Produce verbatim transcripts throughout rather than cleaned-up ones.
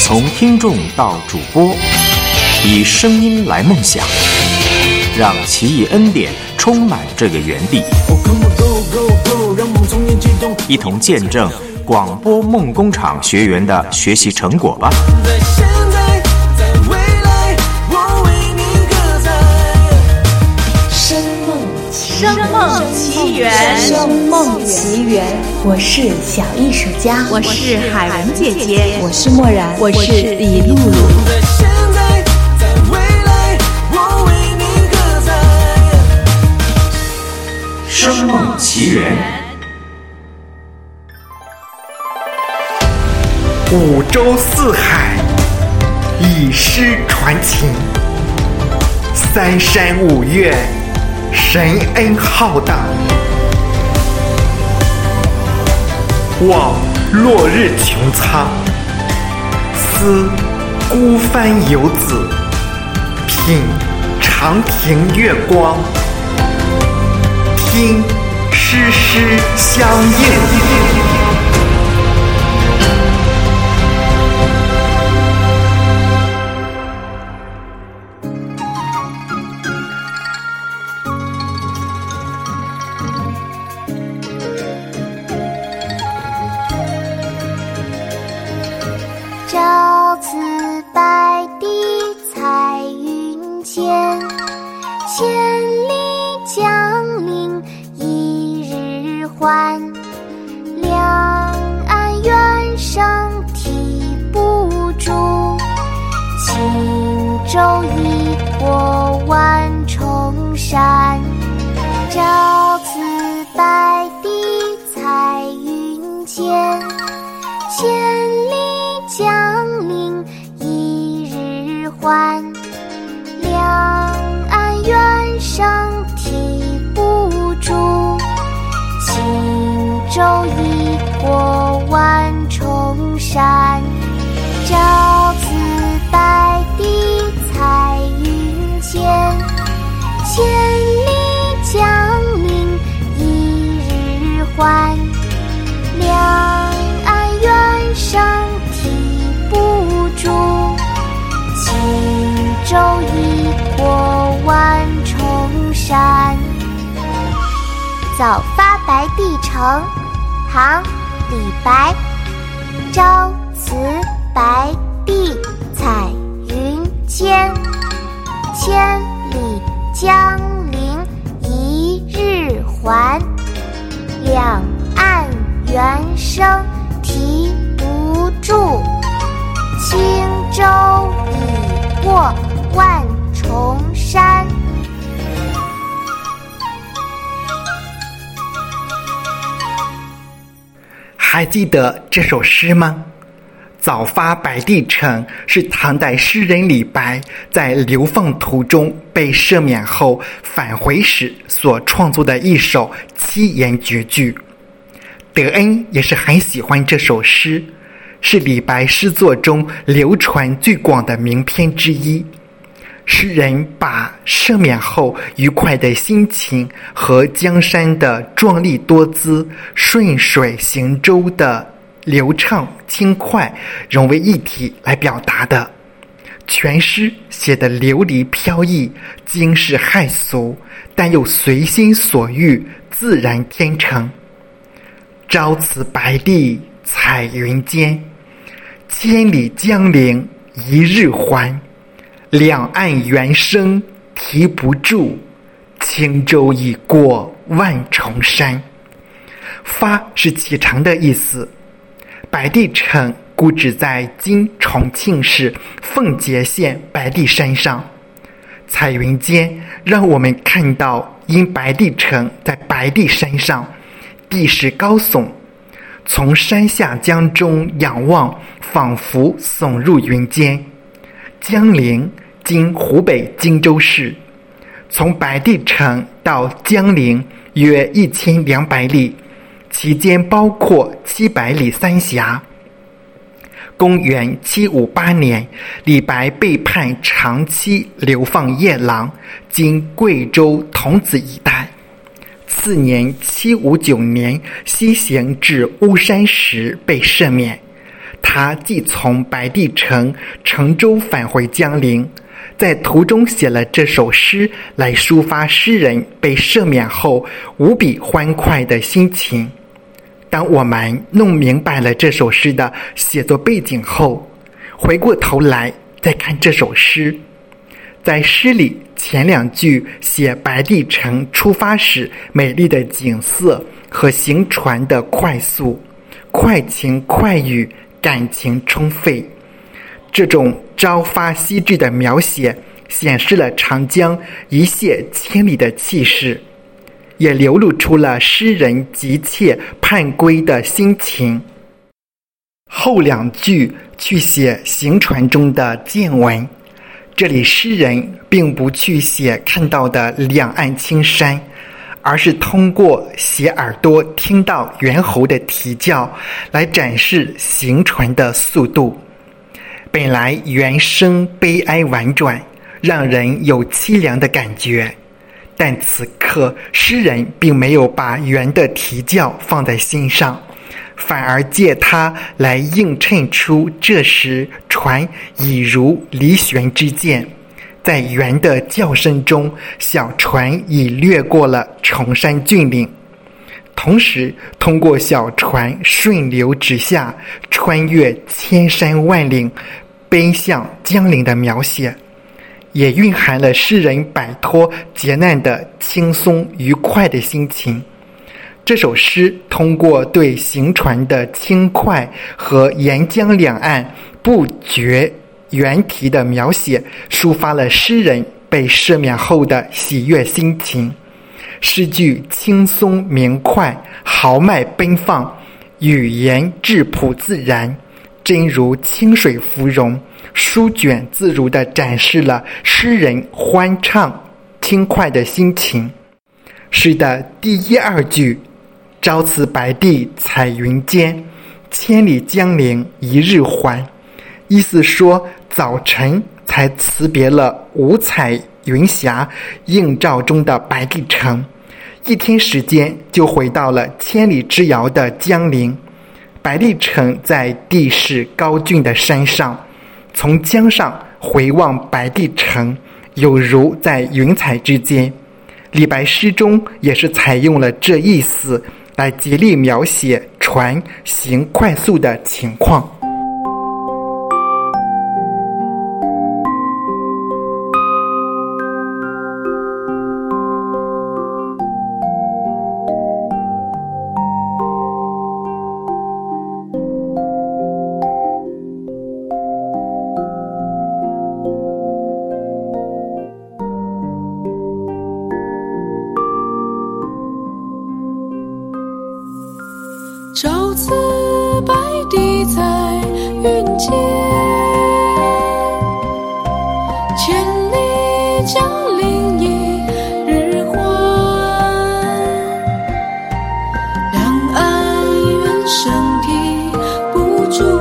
从听众到主播，以声音来梦想，让奇异恩典充满这个园地，一同见证广播梦工厂学员的学习成果吧。 声梦奇缘， 声梦奇缘，我是小艺术家， 我是海文姐姐， 我是默然， 我是李露露。 声梦奇缘， 五洲四海，以诗传情，三山五岳，神恩浩荡。望落日穹苍，思孤帆游子，品长亭月光，听诗诗相应。 朝辞白帝彩云间，千里江陵一日还。两岸猿声啼不住，轻舟已过万重山。朝辞白帝彩云间，千里江陵一日还。两岸猿声啼不住，轻舟已过万重山。朝辞白帝彩云间，千里江陵一日还。两岸猿声啼不住，轻舟已过万重山。早发白帝城，唐·李白。朝辞白帝彩云间，千里江陵一日还。两岸猿声啼不住，轻舟已过万重山。 还记得这首诗吗？早发白帝城是唐代诗人李白在流放途中被赦免后返回时所创作的一首七言绝句。德恩也是很喜欢这首诗，是李白诗作中流传最广的名篇之一。诗人把赦免后愉快的心情和江山的壮丽多姿、顺水行舟的流畅轻快融为一体来表达的。全诗写得流离飘逸，惊世骇俗，但又随心所欲，自然天成。朝辞白帝彩云间，千里江陵一日还。两岸猿声啼不住，轻舟已过万重山。发是启程的意思。白帝城故址在今重庆市奉节县白帝山上。彩云间让我们看到，因白帝城在白帝山上，地势高耸，从山下江中仰望，仿佛耸入云间。江陵今湖北荆州市，从白帝城到江陵约一千两百里，其间包括七百里三峡。公元七五八年，李白被判长期流放夜郎，今贵州桐梓一带。次年七五九年西行至巫山时被赦免。 他既从白帝城乘舟返回江陵，在途中写了这首诗来抒发诗人被赦免后无比欢快的心情。当我们弄明白了这首诗的写作背景后，回过头来再看这首诗，在诗里前两句写白帝城出发时美丽的景色和行船的快速，快情快语，感情充沛。这种朝发夕至的描写显示了长江一泻千里的气势，也流露出了诗人急切盼归的心情。后两句去写行船中的见闻，这里诗人并不去写看到的两岸青山，而是通过写耳朵听到猿猴的啼叫来展示行船的速度。本来原声悲哀婉转，让人有凄凉的感觉，但此刻诗人并没有把猿的啼叫放在心上，反而借它来映衬出这时船已如离弦之箭，在猿的叫声中，小船已掠过了崇山峻岭。同时通过小船顺流直下，穿越千山万岭，奔向江陵的描写，也蕴含了诗人摆脱劫难的轻松愉快的心情。这首诗通过对行船的轻快和沿江两岸不绝猿啼的描写，抒发了诗人被赦免后的喜悦心情。诗句轻松明快，豪迈奔放，语言质朴自然，真如清水芙蓉，舒卷自如地展示了诗人欢畅轻快的心情。诗的第一二句，朝辞白帝彩云间，千里江陵一日还，意思说早晨才辞别了五彩云霞映照中的白帝城，一天时间就回到了千里之遥的江陵。白帝城在地势高峻的山上，从江上回望白帝城，有如在云彩之间。李白诗中也是采用了这意思来极力描写船行快速的情况。 朝辞白帝彩云间，千里江陵一日还，两岸猿声啼不住，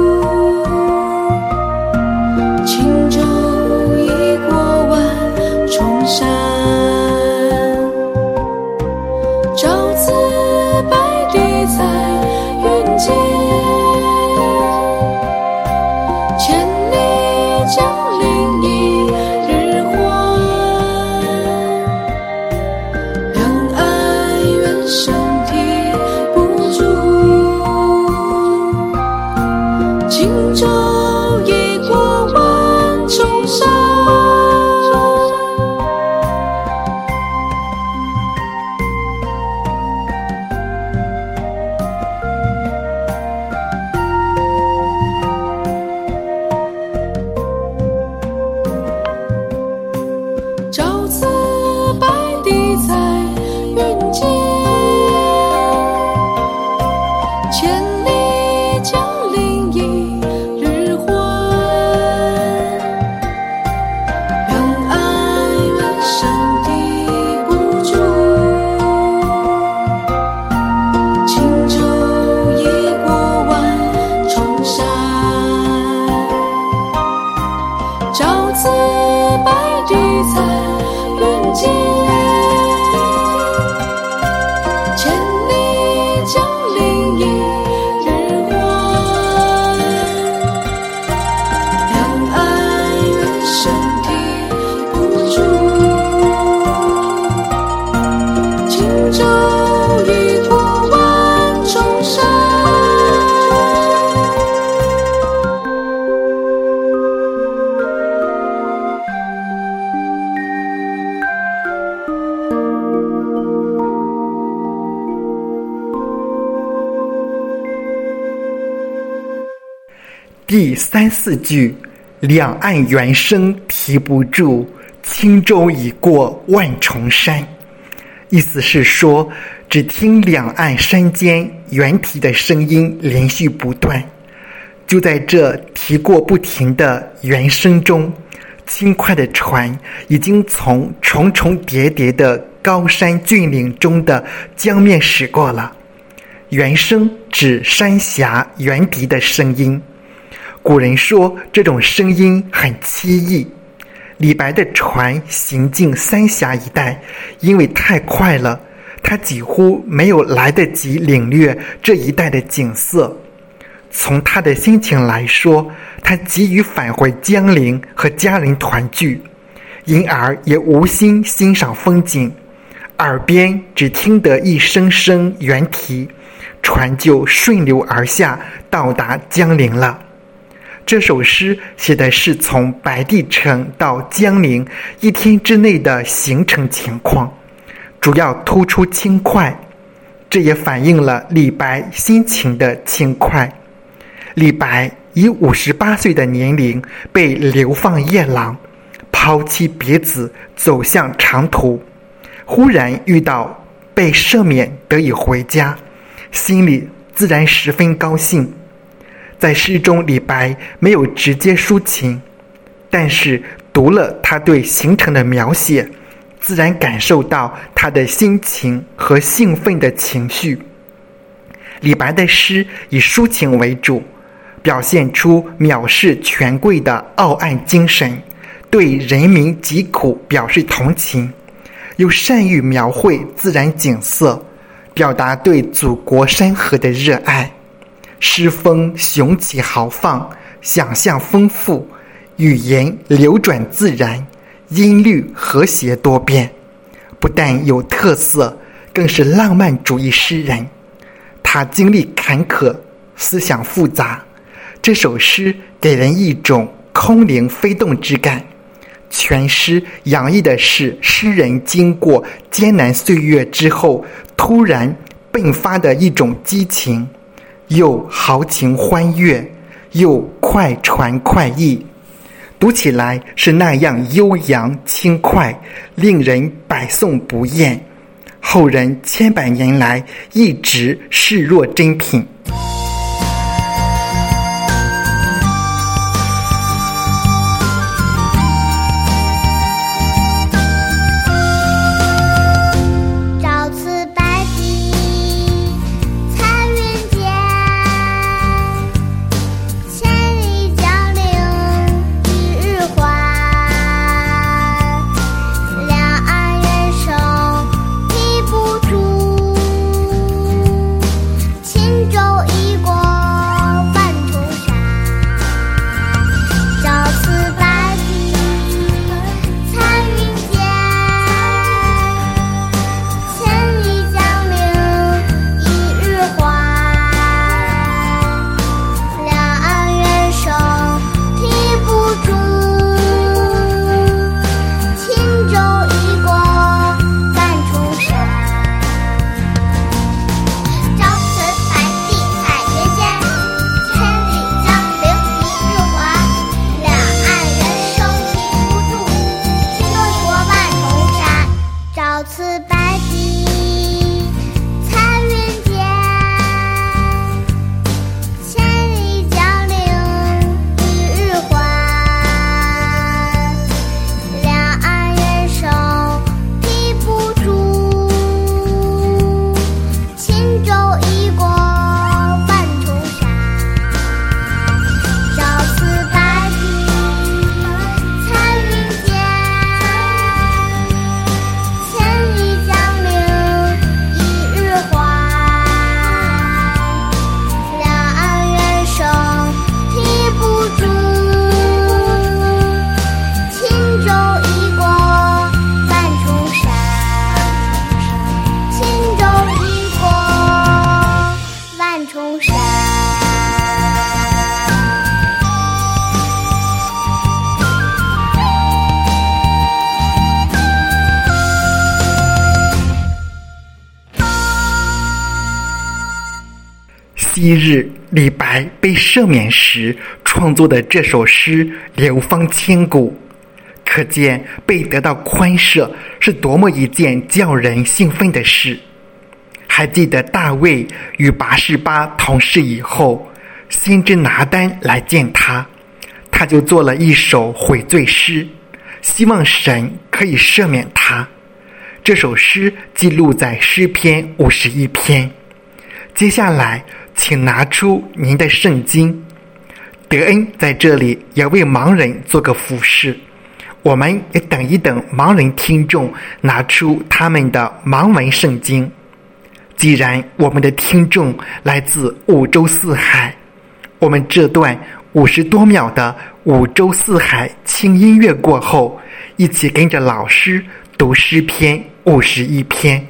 轻舟已过万重山。朝辞白帝彩云间，千里江陵一日还，两岸猿声啼不住，轻舟已过万重山。朝辞白帝彩云间，千里江陵一日还，两岸猿声啼不住，轻舟已过万重山。朝辞白帝彩云间，千里江陵一日还， 第三四句，两岸猿声啼不住，轻舟已过万重山。意思是说，只听两岸山间猿啼的声音连续不断，就在这啼过不停的猿声中，轻快的船已经从重重叠叠的高山峻岭中的江面驶过了。猿声指山峡猿笛的声音，古人说这种声音很凄异。李白的船行进三峡一带，因为太快了，他几乎没有来得及领略这一带的景色。从他的心情来说，他急于返回江陵和家人团聚，因而也无心欣赏风景，耳边只听得一声声猿啼，船就顺流而下，到达江陵了。这首诗写的是从白帝城到江陵一天之内的行程情况，主要突出轻快，这也反映了李白心情的轻快。李白以五十八岁的年龄被流放夜郎，抛妻别子走向长途，忽然遇到被赦免得以回家，心里自然十分高兴。在诗中，李白没有直接抒情，但是读了他对行程的描写，自然感受到他的心情和兴奋的情绪。李白的诗以抒情为主，表现出藐视权贵的傲岸精神，对人民疾苦表示同情，又善于描绘自然景色，表达对祖国山河的热爱。诗风雄奇豪放，想象丰富，语言流转自然，音律和谐多变，不但有特色，更是浪漫主义诗人。他经历坎坷，思想复杂，这首诗给人一种空灵飞动之感。全诗洋溢的是诗人经过艰难岁月之后突然迸发的一种激情，又豪情欢悦，又快传快意，读起来是那样悠扬轻快，令人百诵不厌，后人千百年来一直视若珍品。昔日李白被赦免时， 创作的这首诗流芳千古，可见被得到宽赦是多么一件叫人兴奋的事。还记得大卫与拔示巴同事以后，先知拿单来见他，他就做了一首悔罪诗，希望神可以赦免他。这首诗记录在诗篇五十一篇。接下来请拿出您的圣经。德恩在这里也为盲人做个服侍，我们也等一等盲人听众拿出他们的盲文圣经。既然我们的听众来自五洲四海，我们这段五十多秒的五洲四海轻音乐过后，一起跟着老师读诗篇五十一篇。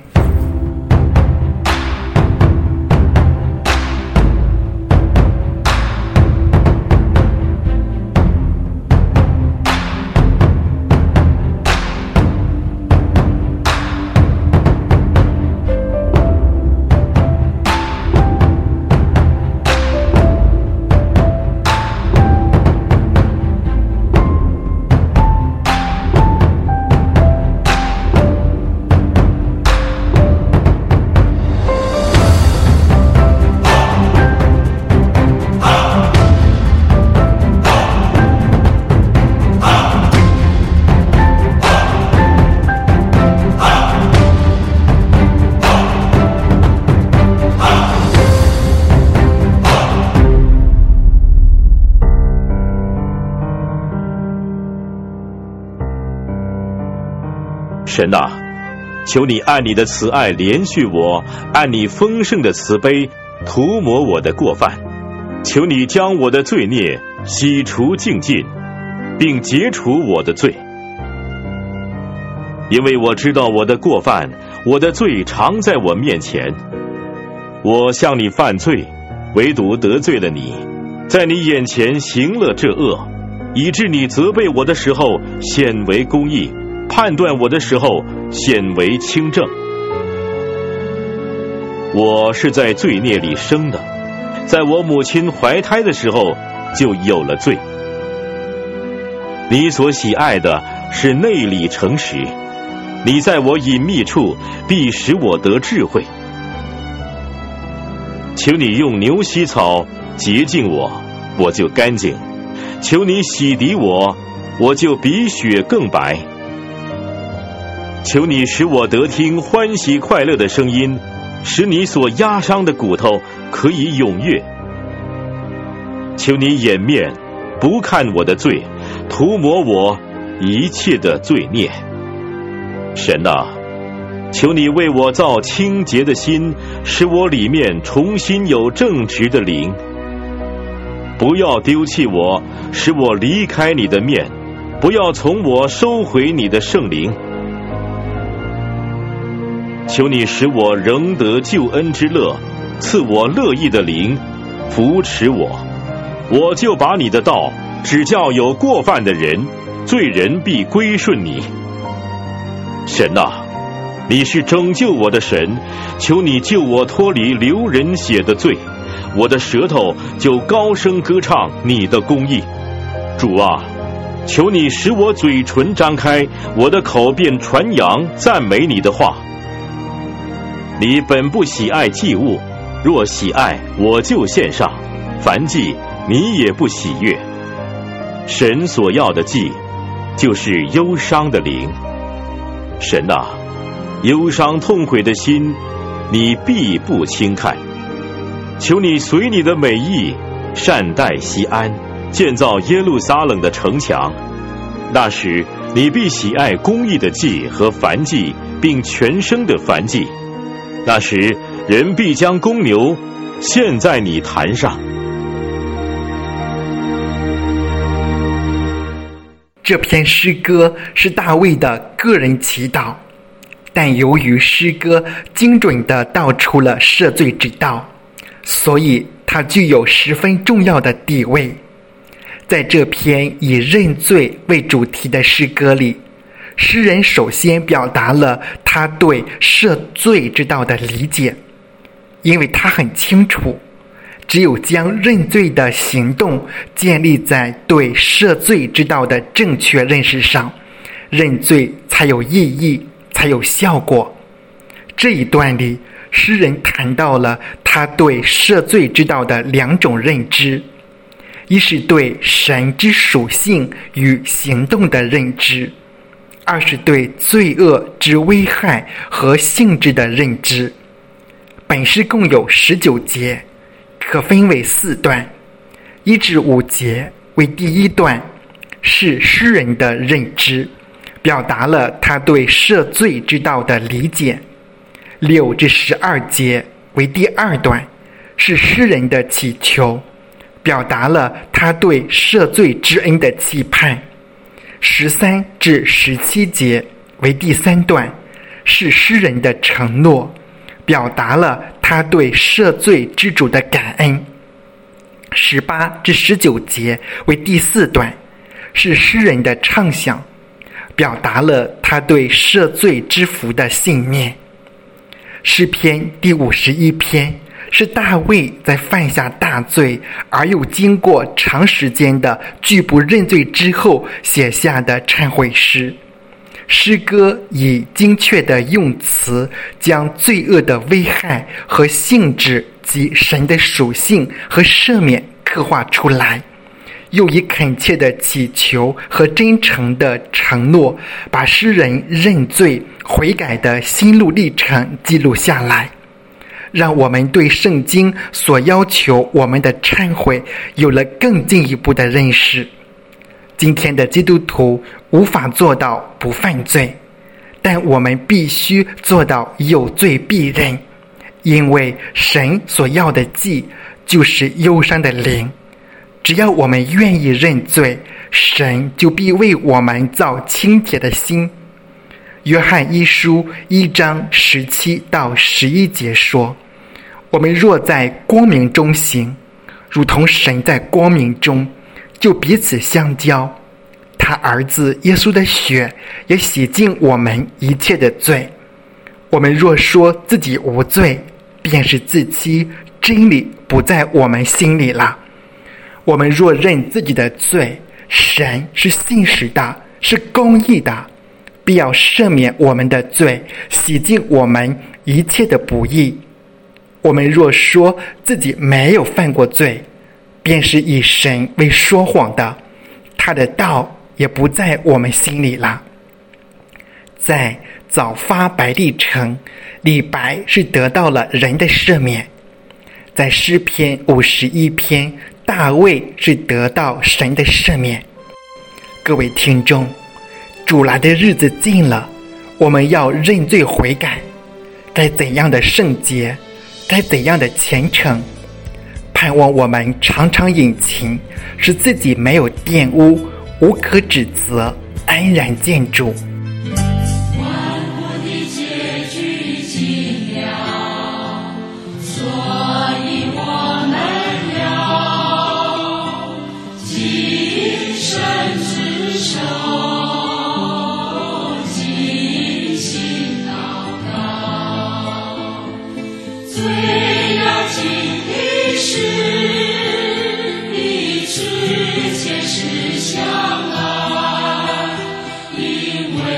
神啊，求你按你的慈爱怜恤我，按你丰盛的慈悲涂抹我的过犯，求你将我的罪孽洗除净尽，并解除我的罪。因为我知道我的过犯，我的罪常在我面前。我向你犯罪，唯独得罪了你，在你眼前行了这恶，以致你责备我的时候显为公义，判断我的时候显为清正。我是在罪孽里生的，在我母亲怀胎的时候就有了罪。你所喜爱的是内里诚实，你在我隐秘处必使我得智慧。求你用牛膝草洁净我，我就干净；求你洗涤我，我就比雪更白。求你使我得听欢喜快乐的声音，使你所压伤的骨头可以踊跃。求你掩面不看我的罪，涂抹我一切的罪孽。神啊，求你为我造清洁的心，使我里面重新有正直的灵。不要丢弃我，使我离开你的面，不要从我收回你的圣灵。求你使我仍得救恩之乐，赐我乐意的灵，扶持我。我就把你的道指教有过犯的人，罪人必归顺你。神啊，你是拯救我的神，求你救我脱离流人血的罪，我的舌头就高声歌唱你的公义。主啊，求你使我嘴唇张开，我的口便传扬赞美你的话。你本不喜爱祭物，若喜爱，我就献上；凡祭，你也不喜悦。神所要的祭，就是忧伤的灵。神啊，忧伤痛悔的心，你必不轻看。求你随你的美意，善待西安，建造耶路撒冷的城墙。那时，你必喜爱公义的祭和燔祭，并全牲的燔祭。那时，人必将公牛献在你坛上。 这篇诗歌是大卫的个人祈祷，但由于诗歌精准地道出了赦罪之道，所以它具有十分重要的地位。在这篇以认罪为主题的诗歌里，诗人首先表达了他对赦罪之道的理解，因为他很清楚， 只有将认罪的行动建立在对赦罪之道的正确认识上，认罪才有意义，才有效果。这一段里，诗人谈到了他对赦罪之道的两种认知，一是对神之属性与行动的认知，二是对罪恶之危害和性质的认知。本诗共有十九节，可分为四段，一至五节为第一段，是诗人的认知，表达了他对赦罪之道的理解。六至十二节为第二段，是诗人的祈求，表达了他对赦罪之恩的期盼。十三至十七节为第三段，是诗人的承诺，表达了他对赦罪之主的感恩。十八至十九节为第四段，是诗人的畅想，表达了他对赦罪之福的信念。诗篇第五十一篇是大卫在犯下大罪而又经过长时间的拒不认罪之后写下的忏悔诗。诗歌以精确的用词将罪恶的危害和性质及神的属性和赦免刻画出来，又以恳切的祈求和真诚的承诺把诗人认罪悔改的心路历程记录下来，让我们对圣经所要求我们的忏悔有了更进一步的认识。今天的基督徒无法做到不犯罪，但我们必须做到有罪必认，因为神所要的祭就是忧伤的灵。只要我们愿意认罪，神就必为我们造清洁的心。约翰一书一章十七到十一节说，我们若在光明中行，如同神在光明中，就彼此相交。他儿子耶稣的血也洗净我们一切的罪。我们若说自己无罪，便是自欺，真理不在我们心里了。我们若认自己的罪，神是信实的，是公义的，必要赦免我们的罪，洗净我们一切的不义。我们若说自己没有犯过罪，便是以神为说谎的，他的道也不在我们心里了。在早发白帝城，李白是得到了人的赦免。在诗篇五十一篇，大卫是得到神的赦免。各位听众，主来的日子近了，我们要认罪悔改。该怎样的圣洁，该怎样的虔诚，盼望我们常常殷勤，使自己没有玷污，无可指责，安然见主。 因为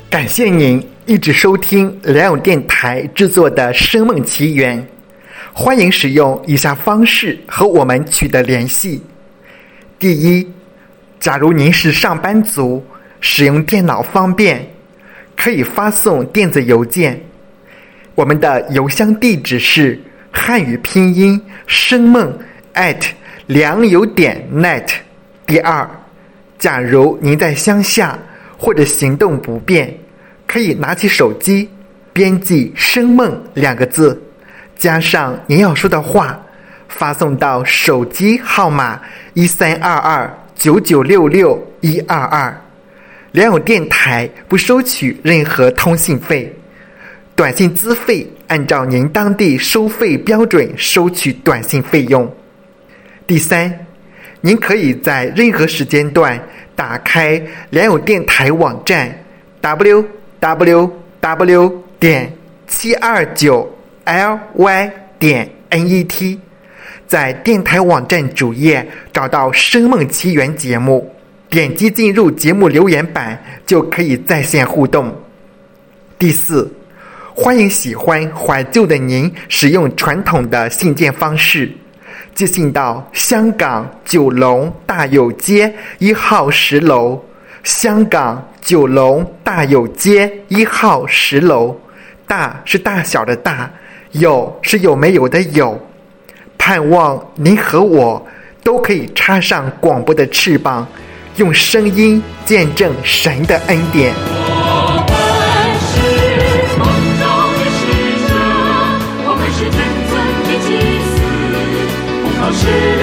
感谢您一直收听良友电台制作的《声梦奇缘》，欢迎使用以下方式和我们取得联系。第一，假如您是上班族，使用电脑方便，可以发送电子邮件，我们的邮箱地址是汉语拼音声梦 at 良友点 net。 第二，假如您在乡下或者行动不便，可以拿起手机编辑声梦两个字，加上您要说的话，发送到手机号码一三二二九九六六一二二。良友电台不收取任何通信费，短信资费按照您当地收费标准收取短信费用。第三，您可以在任何时间段打开良友电台网站 double u double u double u 点七二九 l y 点 n e t， 在电台网站主页找到《声梦奇缘》节目，点击进入节目留言板就可以在线互动。第四，欢迎喜欢怀旧的您使用传统的信件方式，寄信到香港九龙大有街一号十楼，香港九龙大有街一号十楼，大是大小的大，有是有没有的有。盼望您和我都可以插上广播的翅膀，用声音见证神的恩典。 我们是梦中的使者，我们是真正的祭司，不靠世